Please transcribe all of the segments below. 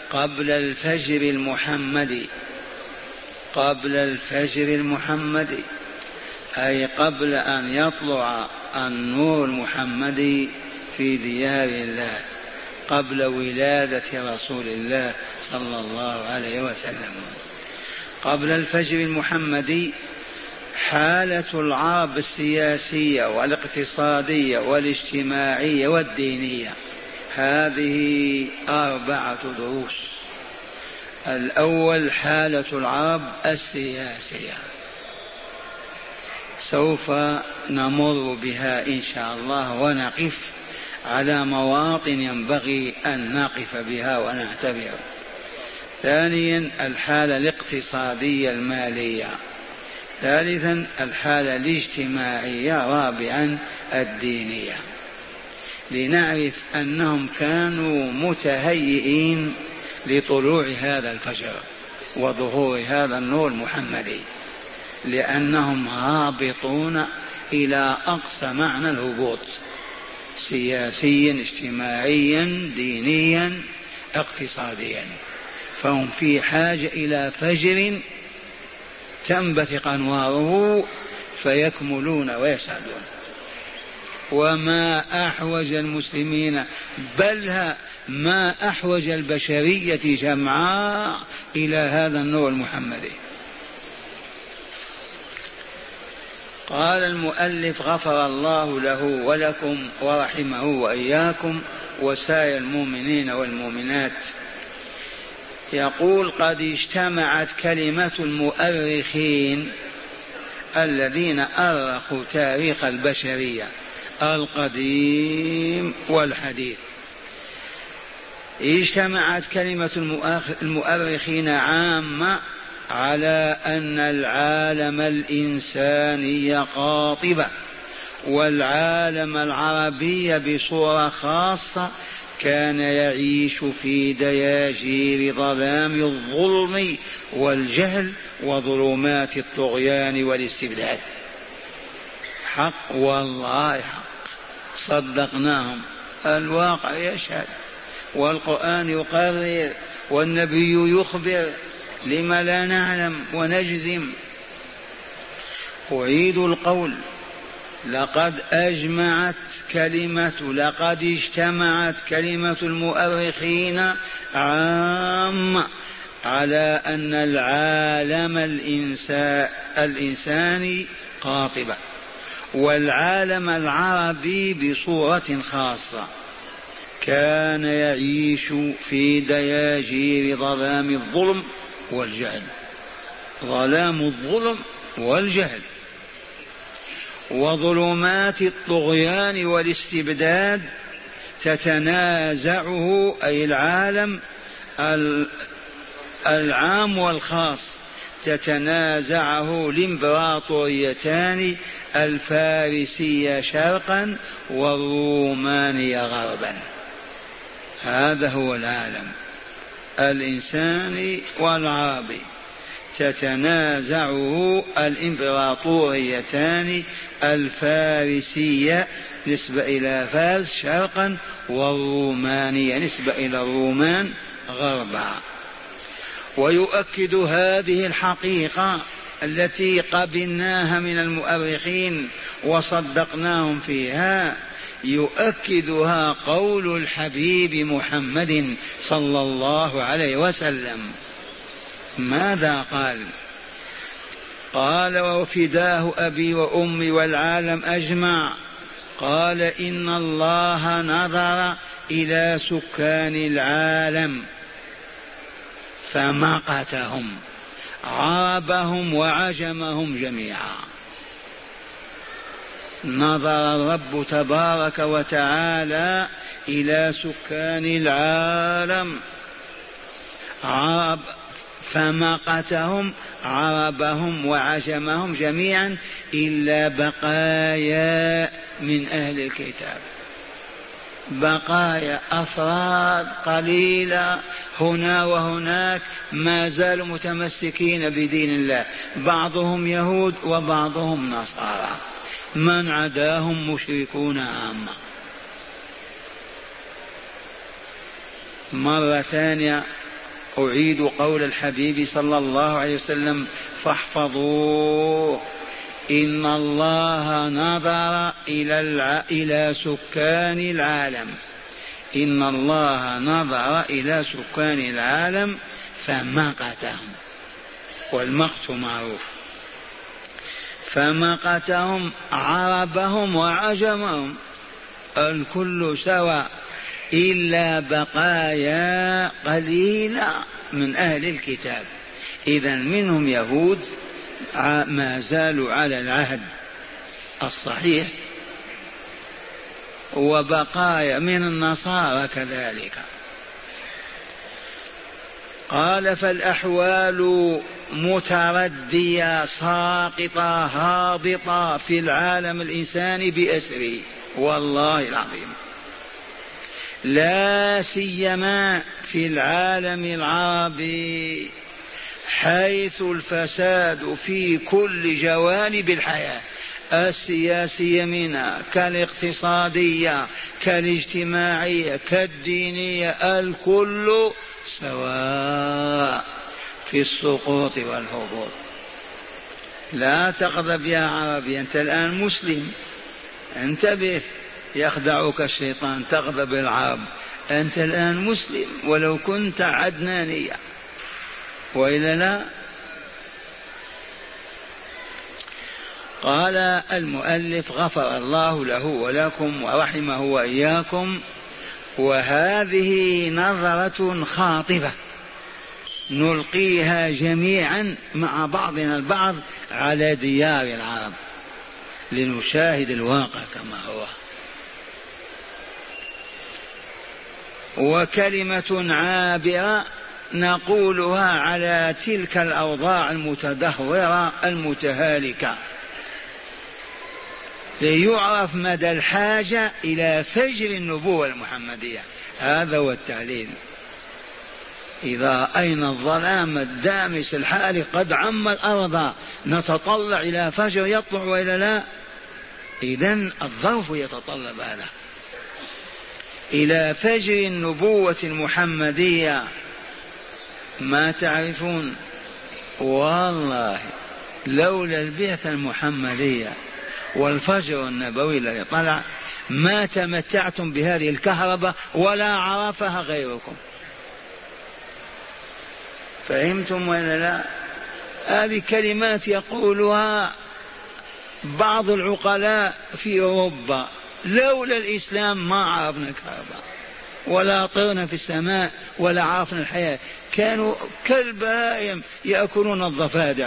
قبل الفجر المحمدي، قبل الفجر المحمدي أي قبل أن يطلع النور المحمدي في ديار الله، قبل ولادة رسول الله صلى الله عليه وسلم. قبل الفجر المحمدي حالة العرب السياسية والاقتصادية والاجتماعية والدينية، هذه 4 دروس. الأول حالة العرب السياسية، سوف نمر بها إن شاء الله ونقف على مواطن ينبغي أن نقف بها ونعتبر. ثانيا الحالة الاقتصادية المالية. ثالثا الحالة الاجتماعية. رابعا الدينية، لنعرف أنهم كانوا متهيئين لطلوع هذا الفجر وظهور هذا النور المحمدي، لأنهم هابطون إلى أقصى معنى الهبوط، سياسيا اجتماعيا دينيا اقتصاديا، فهم في حاجة إلى فجر تنبثق أنواره فيكملون ويسعدون. وما أحوج المسلمين، بل ما أحوج البشرية جمعاء إلى هذا النور المحمدي. قال المؤلف غفر الله له ولكم ورحمه وإياكم وسائر المؤمنين والمؤمنات، يقول قد اجتمعت كلمة المؤرخين الذين أرخوا تاريخ البشرية القديم والحديث، اجتمعت كلمة المؤرخين عامة على أن العالم الإنساني قاطبة، والعالم العربي بصورة خاصة كان يعيش في دياجير ظلام الظلم والجهل وظلمات الطغيان والاستبداد. حق والله حق، صدقناهم، الواقع يشهد والقرآن يقرر والنبي يخبر، لما لا نعلم ونجزم؟ أعيد القول، لقد اجتمعت كلمة المؤرخين عامة على أن العالم الإنساني قاطبة، والعالم العربي بصورة خاصة كان يعيش في دياجير ظلام الظلم والجهل، ظلام الظلم والجهل وظلمات الطغيان والاستبداد تتنازعه، أي العالم العام والخاص تتنازعه الإمبراطوريتان الفارسية شرقا والرومانية غربا. هذا هو العالم الإنساني والعربي، تتنازعه الإمبراطوريتان الفارسية نسبة إلى فارس شرقا والرومانية نسبة إلى الرومان غربا. ويؤكد هذه الحقيقة التي قبلناها من المؤرخين وصدقناهم فيها، يؤكدها قول الحبيب محمد صلى الله عليه وسلم. ماذا قال؟ قال وفداه أبي وأمي والعالم أجمع، قال إن الله نظر إلى سكان العالم فمقتهم عربهم وعجمهم جميعا. نظر الرب تبارك وتعالى إلى سكان العالم فمقتهم عربهم وعجمهم جميعا إلا بقايا من أهل الكتاب، بقايا أفراد قليلة هنا وهناك ما زالوا متمسكين بدين الله، بعضهم يهود وبعضهم نصارى، من عداهم مشركون عامة. مرة ثانية أعيد قول الحبيب صلى الله عليه وسلم فاحفظوه: إن الله نظر إلى سكان العالم، إن الله نظر إلى سكان العالم فمقتهم، والمقت معروف، فمقتهم عربهم وعجمهم الكل سواء، إلا بقايا قليلة من أهل الكتاب. إذن منهم يهود ما زالوا على العهد الصحيح، وبقايا من النصارى كذلك. قال: فالأحوال متردية ساقطة هابطة في العالم الإنساني بأسره، والله العظيم، لا سيما في العالم العربي، حيث الفساد في كل جوانب الحياة السياسية منها، كالاقتصادية، كالاجتماعية، كالدينية، الكل سواء في السقوط والهبوط. لا تغضب يا عربي، أنت الآن مسلم، انتبه، يخدعك الشيطان، تغضب العرب، أنت الآن مسلم ولو كنت عدنانيا، وإلا لا. قال المؤلف: غفر الله له ولكم ورحمه وإياكم. وهذه نظرة خاطفة نلقيها جميعا مع بعضنا البعض على ديار العرب لنشاهد الواقع كما هو. وكلمة عابرة نقولها على تلك الأوضاع المتدهورة المتهالكة، ليعرف مدى الحاجة إلى فجر النبوة المحمدية. هذا هو التعليل. إذا أين الظلام الدامس الحالق قد عم الأرض، نتطلع إلى فجر يطلع وإلا لا؟ إذن الظرف يتطلب هذا، إلى فجر النبوة المحمدية. ما تعرفون والله لولا البعثة المحمدية والفجر النبوي الذي طلع ما تمتعتم بهذه الكهرباء ولا عرفها غيركم. فهمتم ولا لا؟ هذه كلمات يقولها بعض العقلاء في أوروبا: لولا الإسلام ما عرفنا الكهرباء ولا طرنا في السماء ولا عرفنا الحياة، كانوا كالبهائم يأكلون الضفادع.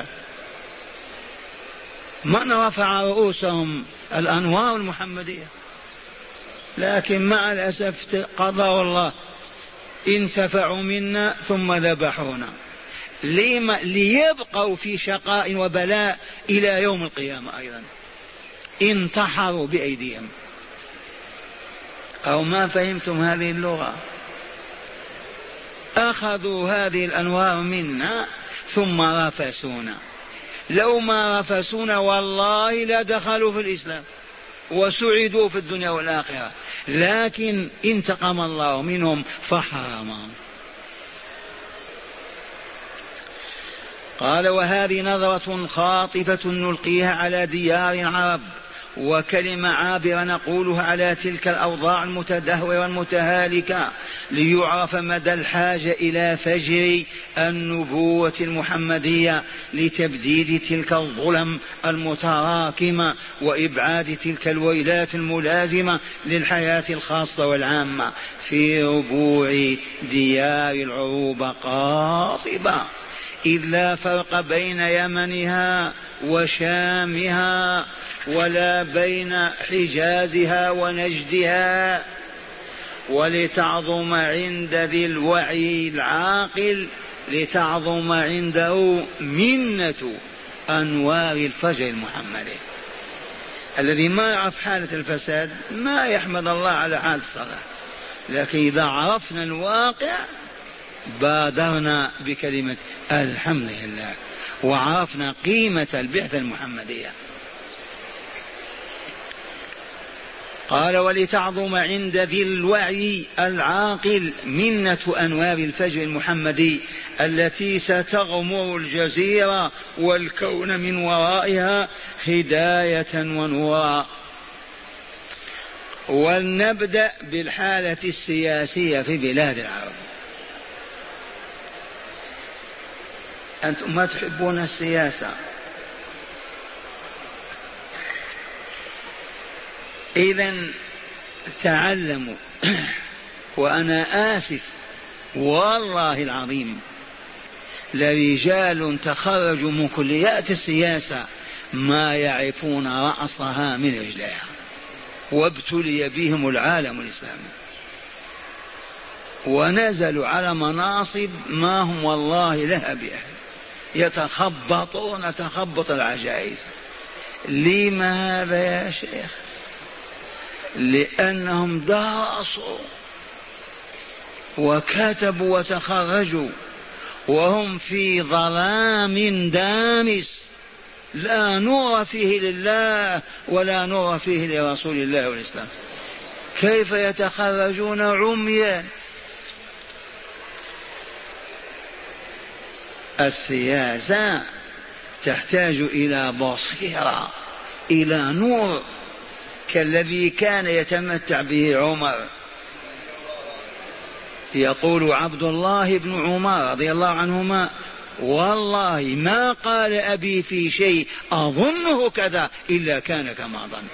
من رفع رؤوسهم الأنوار المحمدية، لكن مع الأسف قضى الله انتفعوا منا ثم ذبحونا ليبقوا في شقاء وبلاء إلى يوم القيامة. أيضا انتحروا بأيديهم. أو ما فهمتم هذه اللغة؟ أخذوا هذه الأنوار منا ثم رفسونا. لو ما رفسونا والله لا دخلوا في الإسلام وسعدوا في الدنيا والآخرة، لكن انتقم الله منهم فحرمهم. قال: وهذه نظرة خاطفة نلقيها على ديار العرب، وكلمة عابرة نقولها على تلك الأوضاع المتدهورة المتهالكة، ليعرف مدى الحاجة إلى فجر النبوة المحمدية لتبديد تلك الظلم المتراكمة وإبعاد تلك الويلات الملازمة للحياة الخاصة والعامة في ربوع ديار العروبة قاصبة، إذ لا فرق بين يمنها وشامها ولا بين حجازها ونجدها. ولتعظم عند ذي الوعي العاقل، لتعظم عنده منة أنوار الفجر المحمدي. الذي ما يعرف حالة الفساد ما يحمد الله على حال الصلاة، لكن إذا عرفنا الواقع بادرنا بكلمة الحمد لله، وعرفنا قيمة البعثة المحمدية. قال ولتعظم عند ذي الوعي العاقل منة أنوار الفجر المحمدي التي ستغمر الجزيرة والكون من ورائها هداية ونورا. ولنبدأ بالحالة السياسية في بلاد العرب. أنتم ما تحبون السياسة، إذن تعلموا. وأنا آسف والله العظيم لرجال تخرجوا من كليات السياسة ما يعرفون رأسها من رجلها، وابتلي بهم العالم الإسلامي ونزلوا على مناصب ما هم والله لها بأهل، يتخبطون تخبط العجائز. لما هذا يا شيخ؟ لأنهم درسوا وكتبوا وتخرجوا وهم في ظلام دامس لا نور فيه لله ولا نور فيه لرسول الله والإسلام. كيف يتخرجون عميا؟ السياسة تحتاج إلى بصيرة، إلى نور كالذي كان يتمتع به عمر. يقول عبد الله بن عمر رضي الله عنهما: والله ما قال أبي في شيء أظنه كذا إلا كان كما ظن.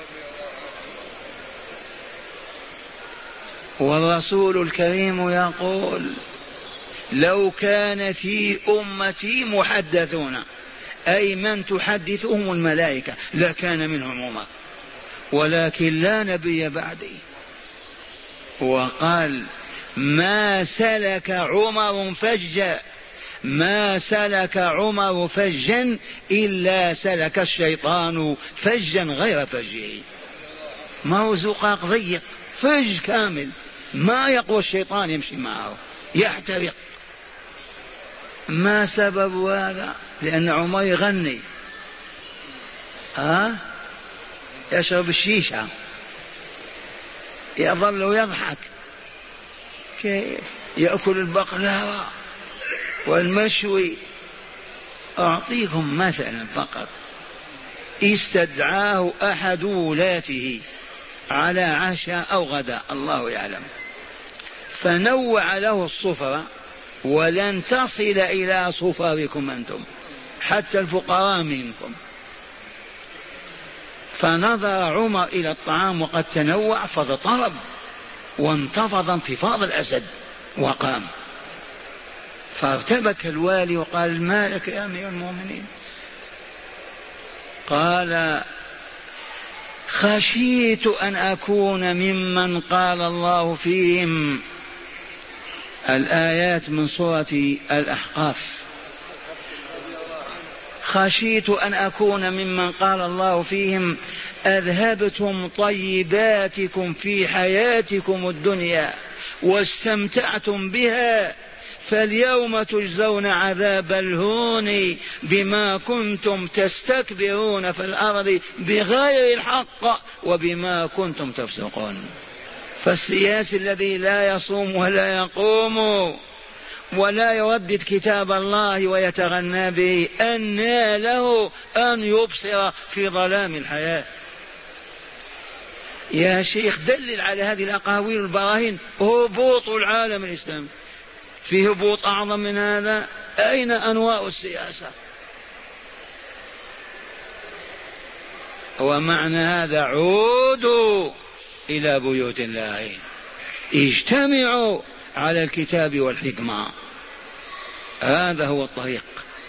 والرسول الكريم يقول: لو كان في أمتي محدثون، أي من تحدثهم الملائكة، لكان منهم عمر، ولكن لا نبي بعدي. وقال: ما سلك عمر فجا، ما سلك عمر فجا إلا سلك الشيطان فجا غير فجه. ما هو زقاق ضيق، فج كامل، ما يقوى الشيطان يمشي معه يحترق. ما سبب هذا؟ لأن عمر يغني، يشرب الشيشة، يظل يضحك، يأكل البقلاوة والمشوي. أعطيكم مثلا فقط. استدعاه أحد ولاته على عشاء أو غداء الله يعلم، فنوع له الصفرة ولن تصل إلى صفركم أنتم حتى الفقراء منكم. فنظر عمر إلى الطعام وقد تنوع فاضطرب وانتفض انتفاض الأسد وقام. فارتبك الوالي وقال: ما لك يا أمير المؤمنين؟ قال: خشيت أن أكون ممن قال الله فيهم. الآيات من سورة الأحقاف. خشيت أن أكون ممن قال الله فيهم: أذهبتم طيباتكم في حياتكم الدنيا واستمتعتم بها، فاليوم تجزون عذاب الهون بما كنتم تستكبرون في الأرض بغير الحق وبما كنتم تفسقون. فالسياسي الذي لا يصوم ولا يقوم ولا يردد كتاب الله ويتغنى به، أنى له أن يبصر في ظلام الحياة. يا شيخ دلل على هذه الأقاويل البراهين. هبوط العالم الإسلامي، في هبوط أعظم من هذا؟ أين أنواع السياسة؟ ومعنى هذا: عودوا إلى بيوت الله، اجتمعوا على الكتاب والحكمة. هذا هو الطريق.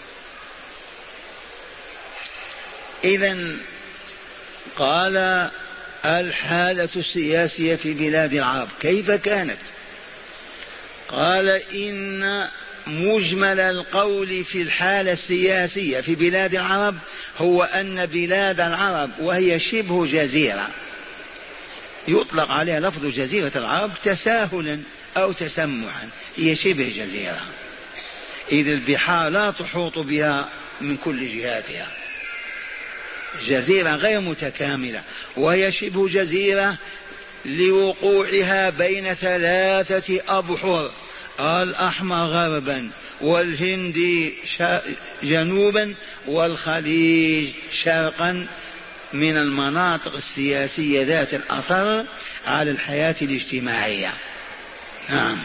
إذن قال: الحالة السياسية في بلاد العرب كيف كانت؟ قال: إن مجمل القول في الحالة السياسية في بلاد العرب هو أن بلاد العرب، وهي شبه جزيرة، يطلق عليها لفظ جزيرة العرب تساهلا أو تسمحا، هي شبه جزيرة، إذ البحار لا تحوط بها من كل جهاتها، جزيرة غير متكاملة، وهي شبه جزيرة لوقوعها بين 3 أبحر، الأحمر غربا والهندي جنوبا والخليج شرقا، من المناطق السياسية ذات الأثر على الحياة الاجتماعية. نعم.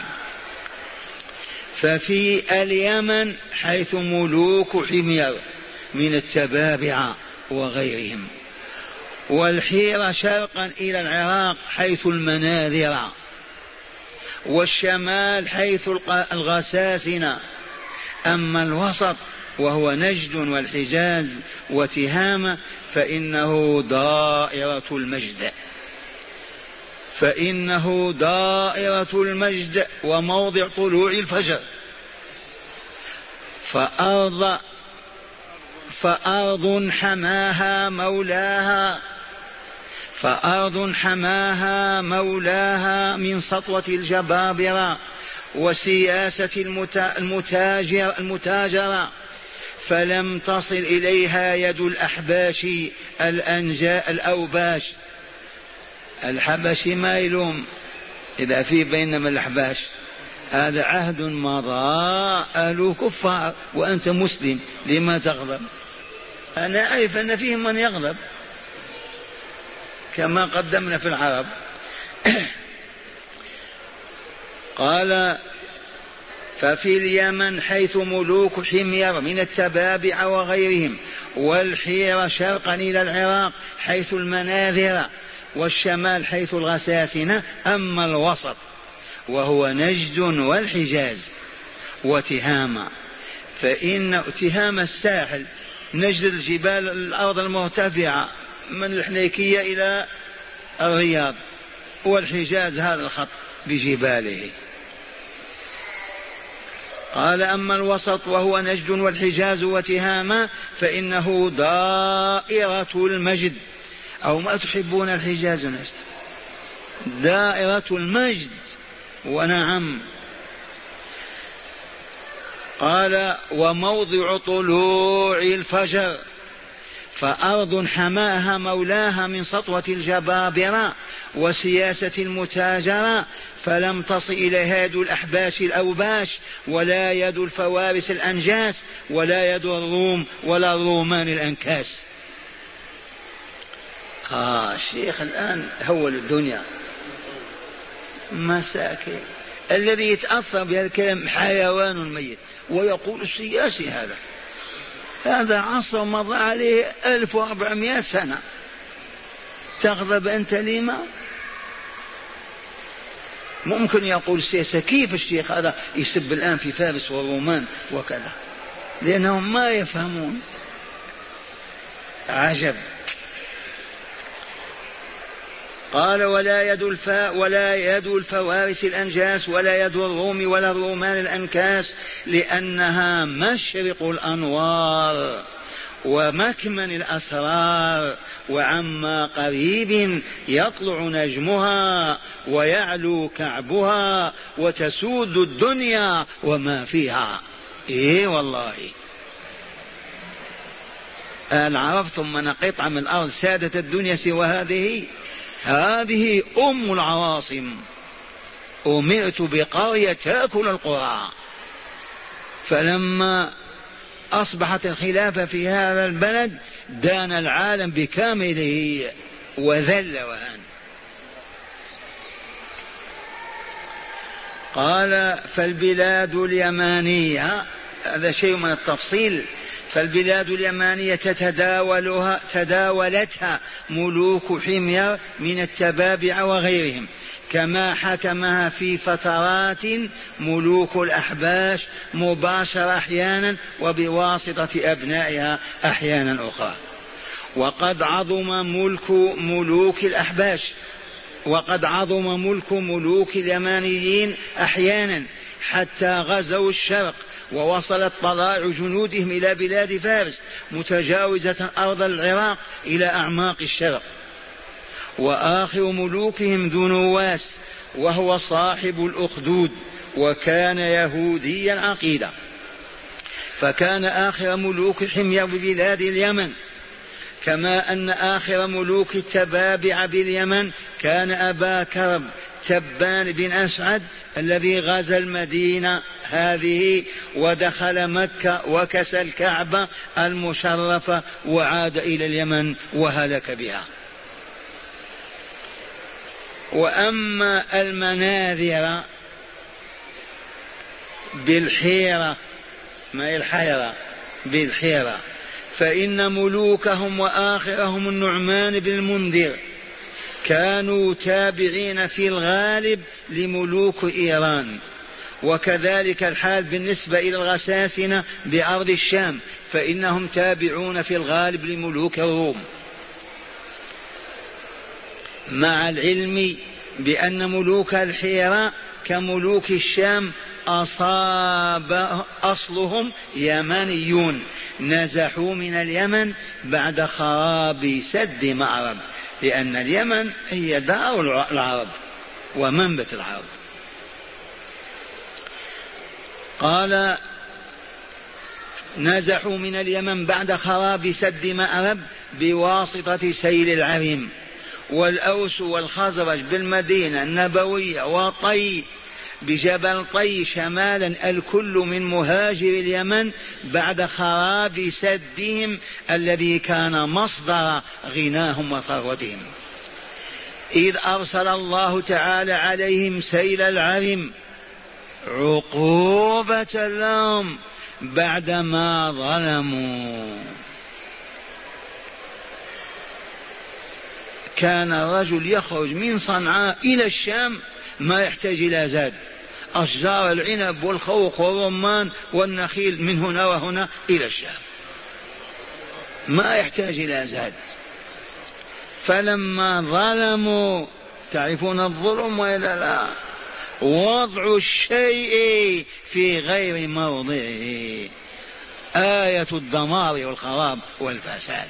ففي اليمن حيث ملوك حمير من التبابعة وغيرهم، والحيرة شرقا إلى العراق حيث المناذرة، والشمال حيث الغساسنة. أما الوسط وهو نجد والحجاز وتهامة فإنه دائرة المجد، فإنه دائرة المجد وموضع طلوع الفجر. فأرض حماها مولاها، فأرض حماها مولاها من سطوة الجبابرة وسياسة المتاجرة، فلم تصل إليها يد الأحباش الأوباش. الحبشي ما يلوم إذا في بينما الأحباش، هذا عهد مضى، أهل كفار وأنت مسلم، لما تغضب؟ أنا أعرف أن فيهم من يغضب كما قدمنا في العرب. قال ففي اليمن حيث ملوك حمير من التبابع وغيرهم، والحيرة شرقا إلى العراق حيث المناذرة، والشمال حيث الغساسنة. أما الوسط وهو نجد والحجاز وتهامة، فإن تهامة الساحل، نجد الجبال الأرض المرتفعة من الحنيكية إلى الرياض، والحجاز هذا الخط بجباله. قال أما الوسط وهو نجد والحجاز وتهامة فإنه دائرة المجد، أو ما تحبون الحجاز نجد، دائرة المجد. ونعم. قال وموضع طلوع الفجر، فأرض حماها مولاها من سطوة الجبابرة وسياسة المتاجرة، فلم تصل إليها يد الأحباش الأوباش، ولا يد الفوارس الأنجاس، ولا يد الروم ولا الرومان الأنكاس. الشيخ الآن هول الدنيا مساكين. الذي يتأثر بهذا الكلام حيوان ميت، ويقول السياسي هذا عصر مضى عليه 1400 سنة، تغضب أنت لما؟ ممكن يقول السياسة كيف الشيخ هذا يسب الآن في فارس والرومان وكذا، لأنهم ما يفهمون. عجب. قال ولا يد الفوارس الأنجاس، ولا يد الروم ولا الرومان الأنكاس، لأنها مشرق الأنوار ومكمن الأسرار، وعما قريب يطلع نجمها ويعلو كعبها وتسود الدنيا وما فيها. والله هل عرفتم من قطعة من الأرض سادت الدنيا سوى هذه أم العواصم. أمرت بقرية تأكل القرى، فلما أصبحت الخلافة في هذا البلد دان العالم بكامله وذل وهان. قال فالبلاد اليمانية، هذا شيء من التفصيل، فالبلاد اليمانية تداولتها ملوك حمير من التبابع وغيرهم، كما حكمها في فترات ملوك الأحباش مباشرة أحيانا وبواسطة أبنائها أحيانا أخرى. وقد عظم ملك ملوك اليمانيين أحيانا حتى غزوا الشرق، ووصلت طلائع جنودهم إلى بلاد فارس متجاوزة أرض العراق إلى أعماق الشرق. وآخر ملوكهم ذو نواس، وهو صاحب الأخدود، وكان يهودي العقيدة، فكان آخر ملوك حمير ببلاد اليمن. كما أن آخر ملوك التبابع باليمن كان أبا كرب تبان بن أسعد الذي غزا المدينة هذه ودخل مكة وكسى الكعبة المشرفة وعاد إلى اليمن وهلك بها. وأما المناذر بالحيرة، ما هي الحيرة؟ بالحيرة، فإن ملوكهم وآخرهم النعمان بن المنذر كانوا تابعين في الغالب لملوك إيران، وكذلك الحال بالنسبة إلى الغساسنة بأرض الشام، فإنهم تابعون في الغالب لملوك الروم، مع العلم بأن ملوك الحيرة كملوك الشام أصلهم يمنيون، نزحوا من اليمن بعد خراب سد مأرب، لأن اليمن هي دار العرب ومنبت العرب. قال نزحوا من اليمن بعد خراب سد مأرب بواسطة سيل العرم، والأوس والخزرج بالمدينة النبوية وطي بجبل طي شمالا، الكل من مهاجر اليمن بعد خراب سدهم الذي كان مصدر غناهم وثروتهم، إذ أرسل الله تعالى عليهم سيل العرم عقوبة لهم بعدما ظلموا. كان الرجل يخرج من صنعاء إلى الشام ما يحتاج إلى زاد، أشجار العنب والخوخ والرمان والنخيل من هنا وهنا إلى الشام، ما يحتاج إلى زاد. فلما ظلموا، تعرفون الظلم وإلا لا؟ وضع الشيء في غير موضعه، آية الدمار والخراب والفساد.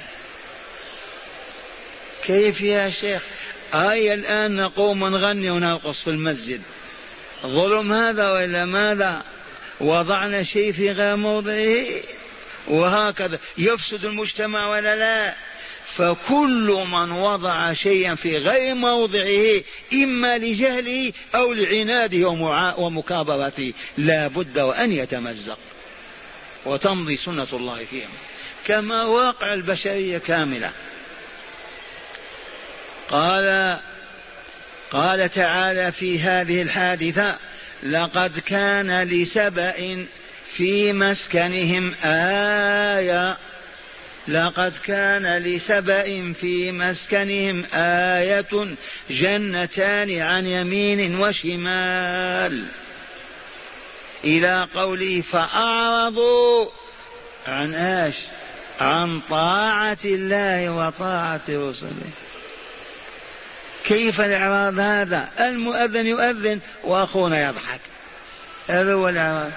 كيف يا شيخ؟ آية الآن نقوم نغني ونرقص في المسجد، ظلم هذا وإلا ماذا؟ وضعنا شيء في غير موضعه، وهكذا يفسد المجتمع ولا لا؟ فكل من وضع شيئا في غير موضعه إما لجهله أو لعناده ومكابرته لا بد وأن يتمزق، وتمضي سنة الله فيهم كما واقع البشرية كاملة. قال تعالى في هذه الحادثة: لقد كان لسبأ في مسكنهم آية، لقد كان لسبأ في مسكنهم آية جنتان عن يمين وشمال، إلى قوله فأعرضوا عن آش عن طاعة الله وطاعة رسله. كيف الإعراض هذا؟ المؤذن يؤذن وأخونا يضحك، هذا هو الإعراض.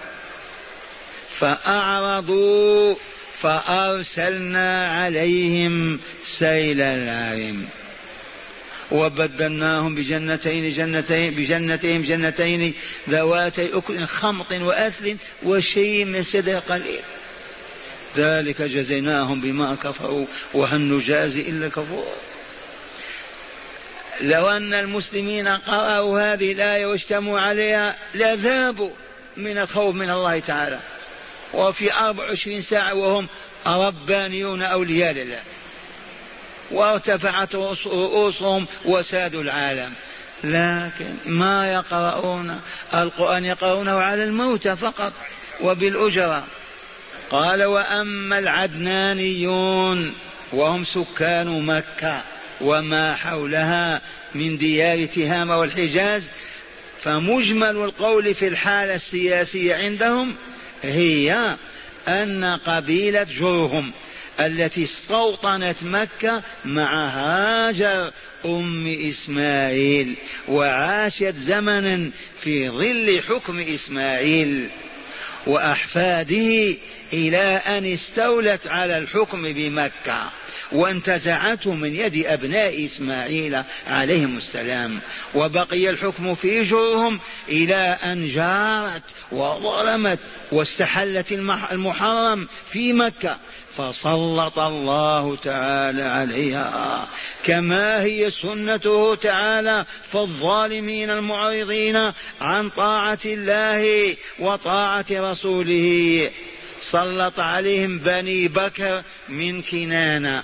فأعرضوا فأرسلنا عليهم سيل العرم وبدلناهم بجنتين ذواتي أكل خمط وأثل وشيء من سدر قليل، ذلك جزيناهم بما كفروا وهل نجازي إلا كفور. لو أن المسلمين قرأوا هذه الآية واجتمعوا عليها لذابوا من الخوف من الله تعالى، وفي 24 ساعة وهم ربانيون أولياء لله، وارتفعت رؤوسهم وسادوا العالم. لكن ما يقرؤون القرآن، يقرؤونه على الموتى فقط وبالأجرة. قال: وأما العدنانيون وهم سكان مكة وما حولها من ديار تهامة والحجاز، فمجمل القول في الحالة السياسية عندهم هي أن قبيلة جرهم التي استوطنت مكة مع هاجر أم إسماعيل وعاشت زمنا في ظل حكم إسماعيل وأحفاده إلى أن استولت على الحكم بمكة وانتزعته من يد أبناء إسماعيل عليهم السلام، وبقي الحكم في جورهم إلى أن جارت وظلمت واستحلت المحرم في مكة، فسلط الله تعالى عليها كما هي سنته تعالى. فالظالمين المعرضين عن طاعة الله وطاعة رسوله سلط عليهم بني بكر من كنانة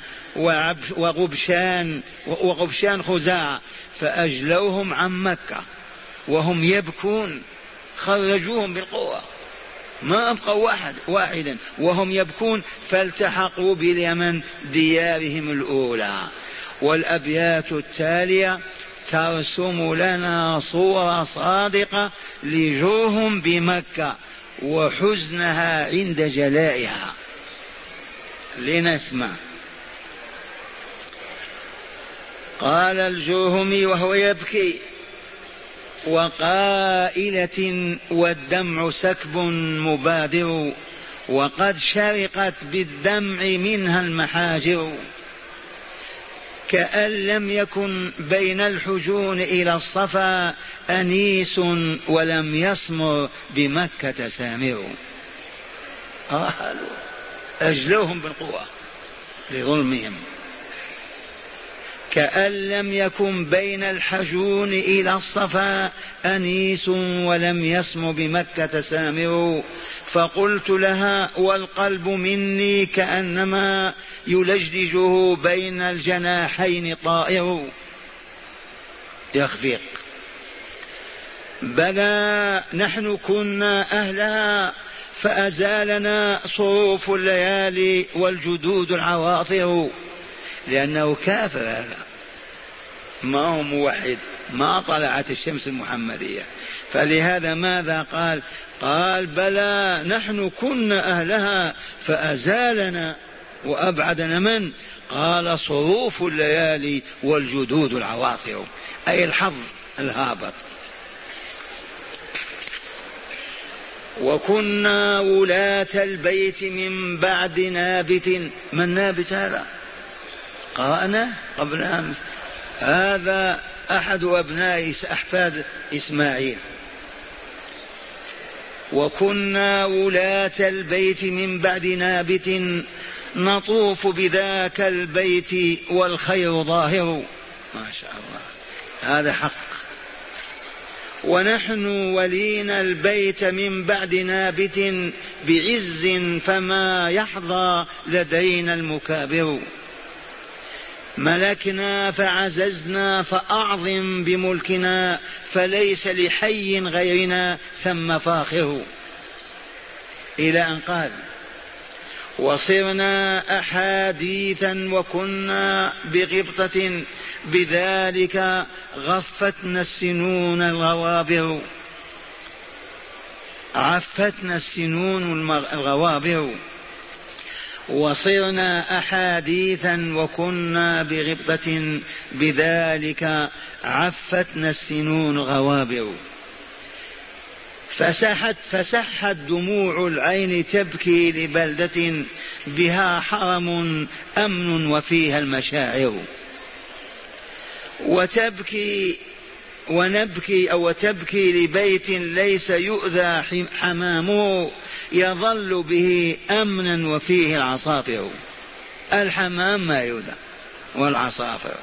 وغبشان خزاعة، فأجلوهم عن مكة وهم يبكون، خرجوهم بالقوة، ما أبقوا واحدا وهم يبكون، فالتحقوا باليمن ديارهم الأولى. والأبيات التالية ترسم لنا صورة صادقة لجوهم بمكة وحزنها عند جلائها. لنسمع. قال الجرهمي وهو يبكي: وقائلة والدمع سكب مبادر، وقد شرقت بالدمع منها المحاجر، كأن لم يكن بين الحجون إلى الصفا أنيس ولم يصمر بمكة سامر. أجلوهم بالقوة لظلمهم. كأن لم يكن بين الحجون إلى الصفا أنيس ولم يصم بمكة سامر، فقلت لها والقلب مني كأنما يلجلجه بين الجناحين طائر يخفق. بلى نحن كنا أهلها فأزالنا صروف الليالي والجدود العواطر، لأنه كافر هذا، ما هو موحد، ما طلعت الشمس المحمدية. فلهذا ماذا قال؟ قال بلى نحن كنا أهلها فأزالنا وأبعدنا من؟ قال صروف الليالي والجدود العواطر، أي الحظ الهابط. وكنا ولاة البيت من بعد نابت. من نابت هذا؟ قرأنا قبل أمس، هذا أحد أبناء أحفاد إسماعيل. وكنا ولاة البيت من بعد نابت، نطوف بذاك البيت والخير ظاهر. ما شاء الله، هذا حق. ونحن ولينا البيت من بعد نابت بعز، فما يحظى لدينا المكابر. ملكنا فعززنا فأعظم بملكنا، فليس لحي غيرنا ثم فاخر. إلى أن قال وصرنا أحاديثا وكنا بغبطة، بذلك غفتنا السنون الغوابر. عفتنا السنون الغوابر. وصرنا أحاديثا وكنا بغبطة، بذلك عفتنا السنون الغوابر. فسحت دموع العين تبكي لبلدة بها حرم أمن وفيها المشاعر. وتبكي لبيت ليس يؤذى حمامه، يظل به أمنا وفيه العصافر. الحمام ما يؤذى والعصافر.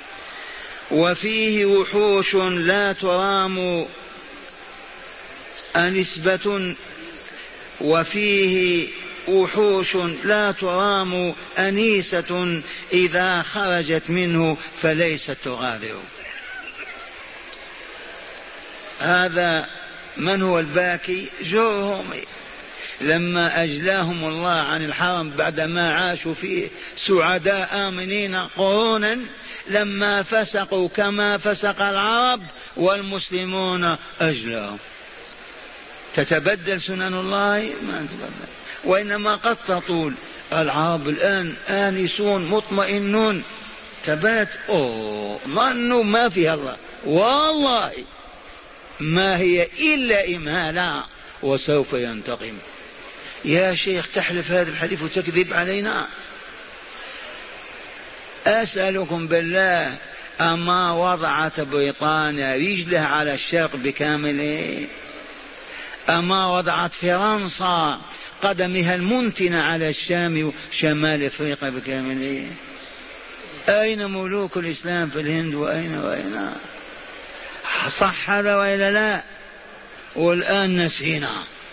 وفيه وحوش لا ترام أنسبة، وفيه وحوش لا ترام أنيسة، إذا خرجت منه فليست تغادر. هذا من هو الباكي؟ جرهمي، لما أجلاهم الله عن الحرم بعدما عاشوا فيه سعداء آمنين قرونا، لما فسقوا كما فسق العرب والمسلمون أجلاهم. تتبدل سنن الله؟ ما تتبدل، وإنما قد تطول. العرب الآن آنسون مطمئنون، تبات ظنوا ما فيها الله، والله ما هي إلا إمهالا وسوف ينتقم. يا شيخ تحلف هذا الحديث وتكذب علينا؟ أسألكم بالله، أما وضعت بريطانيا رجلها على الشرق بكامله؟ أما وضعت فرنسا قدمها المنتنة على الشام وشمال أفريقيا بكامله؟ أين ملوك الإسلام في الهند وأين صح هذا وإلا لا؟ والآن نسينا.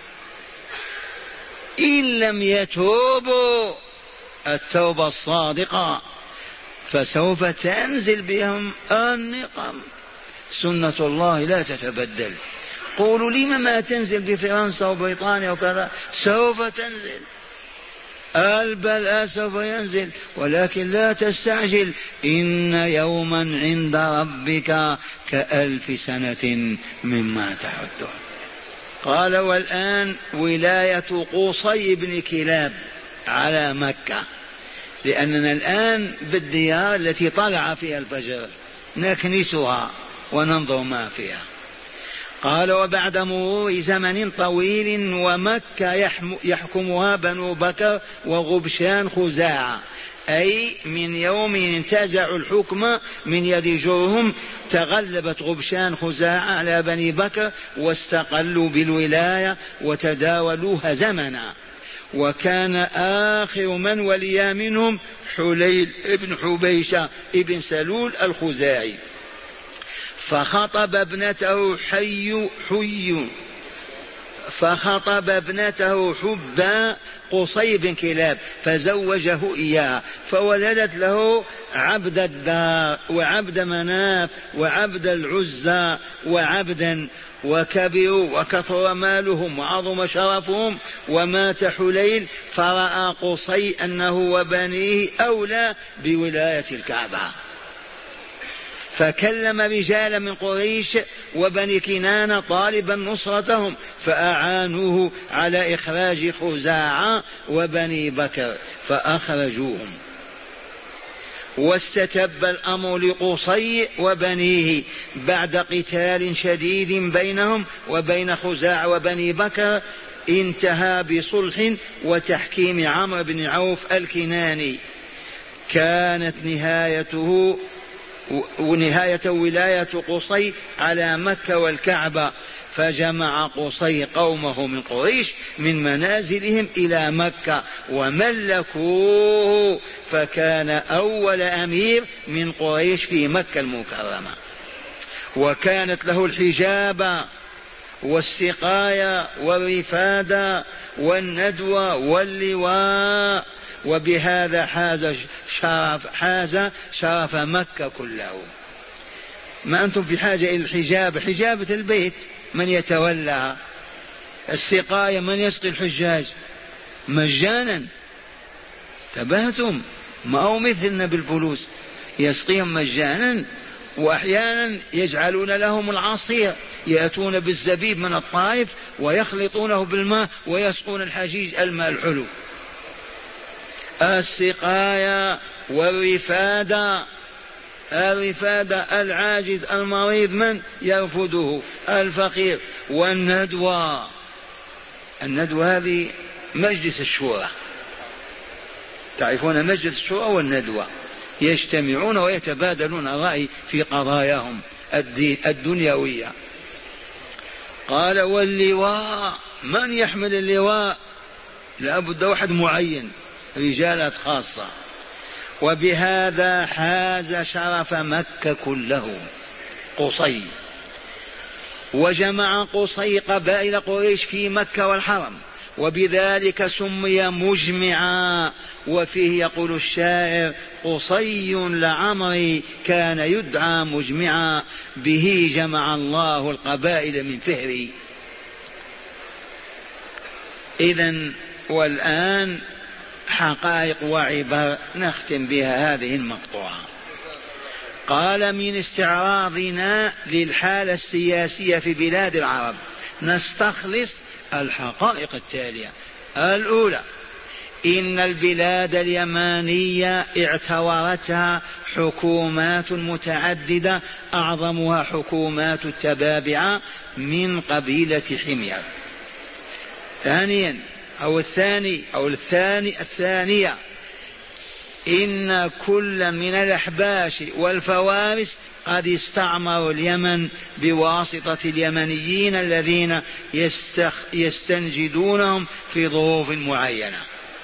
إن لم يتوبوا التوبة الصادقة فسوف تنزل بهم النقم. سنة الله لا تتبدل. قولوا لما ما تنزل بفرنسا وبريطانيا وكذا؟ سوف تنزل، البلاء سوف ينزل، ولكن لا تستعجل. إن يوما عند ربك كألف سنة مما تعدون. قال والآن ولاية قصي بن كلاب على مكة، لأننا الآن بالديار التي طلع فيها الفجر نكنسها وننظر ما فيها. قال وبعد مرور زمن طويل ومكة يحكمها بنو بكر وغبشان خزاعة، أي من يوم انتزعوا الحكم من يد جرهم تغلبت غبشان خزاعة على بني بكر واستقلوا بالولاية وتداولوها زمنا. وكان آخر من وليا منهم حليل ابن حبيشة ابن سلول الخزاعي، فخطب ابنته حبا قصي بن كلاب فزوجه إياها، فولدت له عبد الدار وعبد مناف وعبد العزى وعبدا، وكبروا وكثر مالهم وعظم شرفهم. ومات حليل فرأى قصي أنه وبنيه أولى بولاية الكعبة، فكلم رجال من قريش وبني كنانة طالبا نصرتهم فأعانوه على إخراج خزاعة وبني بكر فأخرجوهم. واستتب الأمر لقصي وبنيه بعد قتال شديد بينهم وبين خزاعة وبني بكر، انتهى بصلح وتحكيم عمرو بن عوف الكناني. كانت نهاية ولاية قصي على مكة والكعبة، فجمع قصي قومه من قريش من منازلهم إلى مكة وملكوه، فكان أول أمير من قريش في مكة المكرمة. وكانت له الحجابة والسقاية والرفادة والندوة واللواء، وبهذا حاز شرف مكة كله. ما أنتم في حاجة إلى الحجاب، حجابة البيت من يتولى، السقاية من يسقي الحجاج مجانا. تبهتم، ما هو مثلنا بالفلوس، يسقيهم مجانا، وأحيانا يجعلون لهم العصير، يأتون بالزبيب من الطائف ويخلطونه بالماء ويسقون الحجيج الماء الحلو. السقاية والرفادة، الرفادة العاجز المريض من يرفضه الفقير. والندوة، الندوة هذه مجلس الشورى، تعرفون مجلس الشورى والندوة، يجتمعون ويتبادلون الرأي في قضاياهم الدنيوية. قال واللواء، من يحمل اللواء؟ لابد واحد معين، رجالات خاصة. وبهذا حاز شرف مكة كله قصي. وجمع قصي قبائل قريش في مكة والحرم، وبذلك سمي مجمعا. وفيه يقول الشاعر قصي لعمري كان يدعى مجمعا، به جمع الله القبائل من فهري. إذن والآن حقائق وعبر نختم بها هذه المقطوعة. قال من استعراضنا للحالة السياسية في بلاد العرب نستخلص الحقائق التالية. الأولى، إن البلاد اليمانية اعتورتها حكومات متعددة، أعظمها حكومات التبابعة من قبيلة حمير. ثانيا الثانية، إن كل من الأحباش والفوارس قد استعمروا اليمن بواسطة اليمنيين الذين يستنجدونهم في ظروف معينة.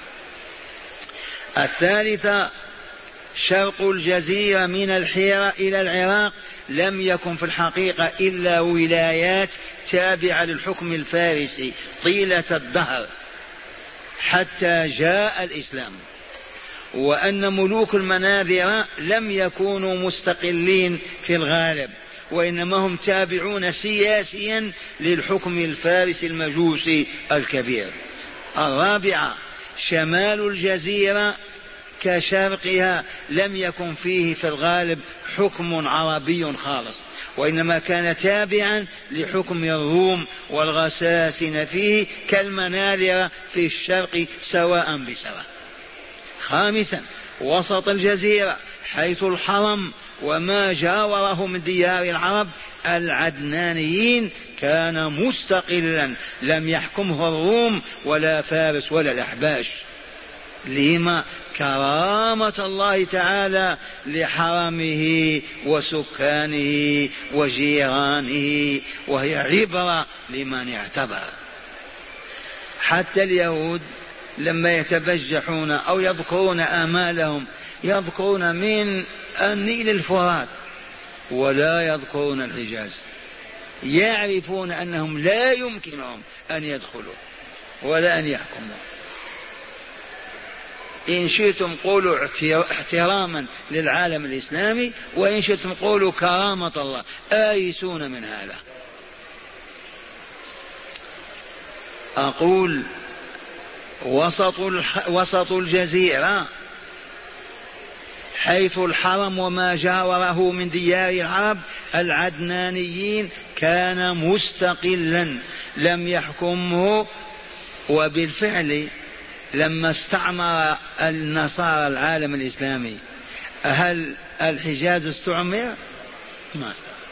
الثالثة شرق الجزيرة من الحيرة إلى العراق لم يكن في الحقيقة إلا ولايات تابعة للحكم الفارسي طيلة الدهر حتى جاء الإسلام، وأن ملوك المناذرة لم يكونوا مستقلين في الغالب، وإنما هم تابعون سياسيا للحكم الفارسي المجوسي الكبير. الرابعة شمال الجزيرة كشرقها لم يكن فيه في الغالب حكم عربي خالص، وإنما كان تابعا لحكم الروم والغساسنة فيه كالمناذرة في الشرق سواء بسواء. خامسا وسط الجزيرة حيث الحرم وما جاوره من ديار العرب العدنانيين كان مستقلا لم يحكمه الروم ولا فارس ولا الأحباش. لما؟ كرامة الله تعالى لحرمه وسكانه وجيرانه، وهي عبرة لمن اعتبر. حتى اليهود لما يتبجحون أو يذكرون آمالهم يذكرون من النيل الفرات ولا يذكرون الحجاز، يعرفون أنهم لا يمكنهم أن يدخلوا ولا أن يحكموا. إن شئتم قولوا احتراما للعالم الإسلامي، وإن شئتم قولوا كرامة الله، آيسون من هذا. أقول وسط الجزيرة حيث الحرم وما جاوره من ديار العرب العدنانيين كان مستقلا لم يحكمه. وبالفعل لما استعمر النصارى العالم الإسلامي هل الحجاز استعمر؟ ما استعمر،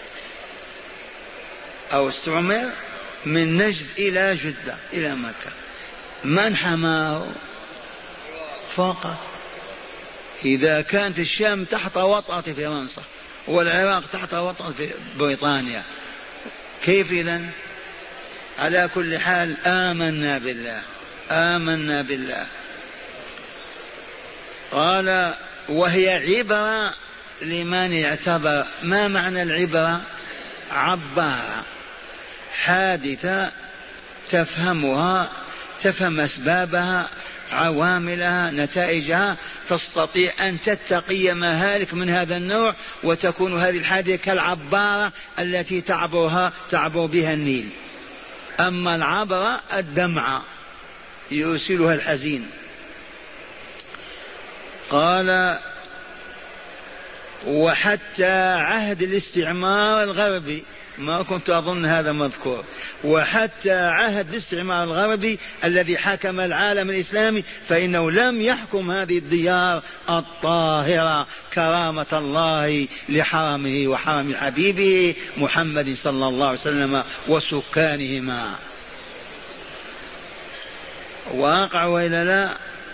أو استعمر من نجد إلى جدة إلى مكة. من حماه؟ فقط. إذا كانت الشام تحت وطأة فرنسا والعراق تحت وطأة بريطانيا كيف إذن؟ على كل حال آمنا بالله، آمنا بالله. قال وهي عبرة لمن اعتبر. ما معنى العبرة؟ عبارة حادثة تفهمها، تفهم أسبابها، عواملها، نتائجها، تستطيع أن تتقي مهالك من هذا النوع، وتكون هذه الحادثة كالعبارة التي تعبر بها النيل. أما العبرة الدمعة يرسلها الحزين. قال وحتى عهد الاستعمار الغربي، ما كنت أظن هذا مذكور، وحتى عهد الاستعمار الغربي الذي حكم العالم الإسلامي فإنه لم يحكم هذه الديار الطاهرة كرامة الله لحرمه وحرم حبيبه محمد صلى الله عليه وسلم وسكانهما. واقع وإلا لا؟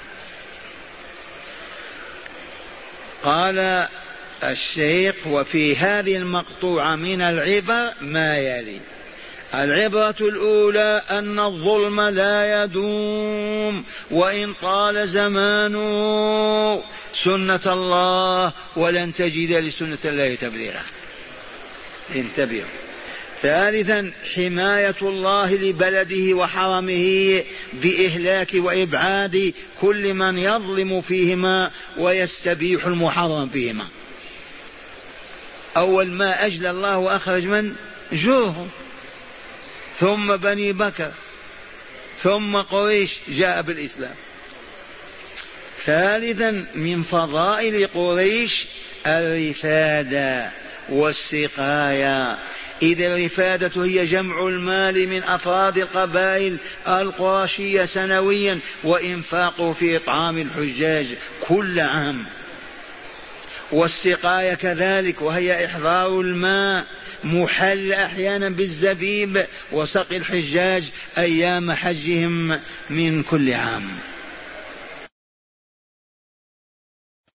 قال الشيخ وفي هذه المقطوعة من العبر ما يلي. العبرة الأولى أن الظلم لا يدوم وإن طال زمانه، سنة الله ولن تجد لسنة الله تبديلا. انتبهوا. ثالثا حماية الله لبلده وحرمه بإهلاك وإبعاد كل من يظلم فيهما ويستبيح المحرم فيهما. أول ما أجلى الله وأخرج من جرهم، ثم بني بكر، ثم قريش جاء بالإسلام. ثالثا من فضائل قريش الرفادة والسقاية، إذ الرفادة هي جمع المال من أفراد القبائل القرشية سنويا وإنفاقه في إطعام الحجاج كل عام. والسقاية كذلك، وهي إحضار الماء محل أحيانا بالزبيب وسقي الحجاج أيام حجهم من كل عام.